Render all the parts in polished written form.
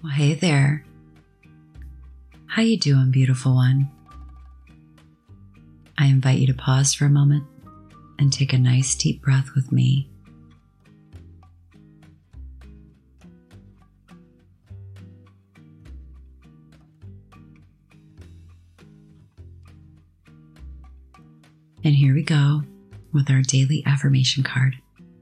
Well, hey there. How you doing, beautiful one? I invite you to pause for a moment and take a nice deep breath with me. And here we go with our daily affirmation card.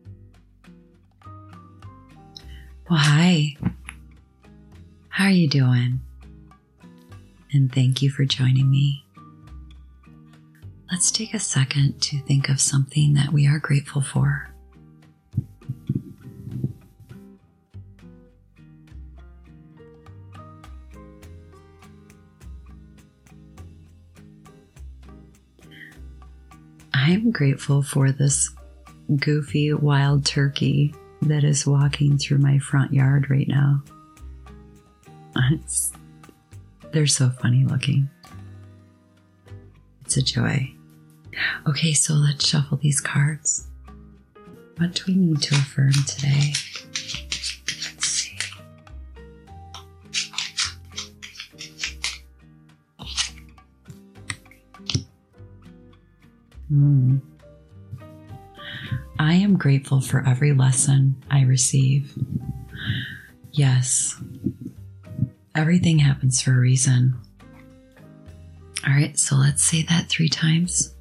Well, hi. How are you doing? And thank you for joining me. Let's take a second to think of something that we are grateful for. I'm grateful for this goofy wild turkey that is walking through my front yard right now. They're so funny looking. It's a joy. Okay, so let's shuffle these cards. What do we need to affirm today? Let's see. I am grateful for every lesson I receive. Yes, everything happens for a reason. All right, so let's say that 3 times.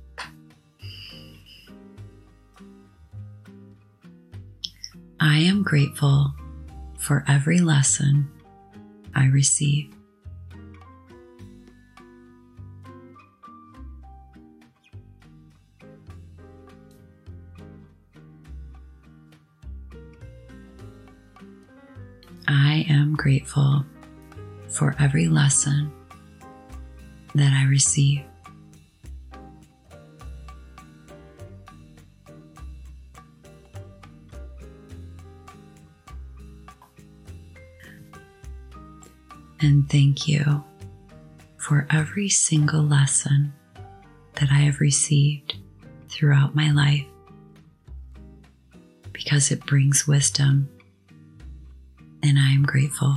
I am grateful for every lesson I receive. I am grateful for every lesson that I receive. And thank you for every single lesson that I have received throughout my life, because it brings wisdom, and I am grateful.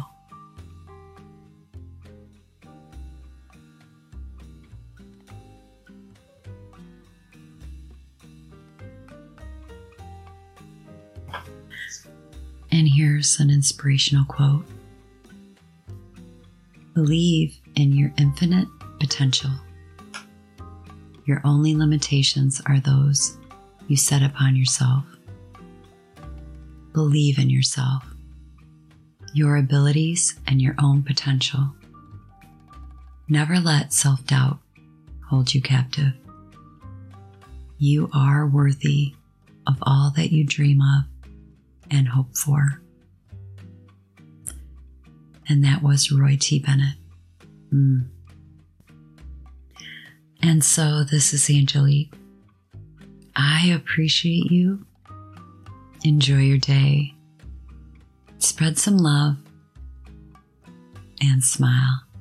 And here's an inspirational quote. Believe in your infinite potential. Your only limitations are those you set upon yourself. Believe in yourself, your abilities, and your own potential. Never let self-doubt hold you captive. You are worthy of all that you dream of and hope for. And that was Roy T. Bennett. And so this is Angelique. I appreciate you. Enjoy your day. Spread some love and smile.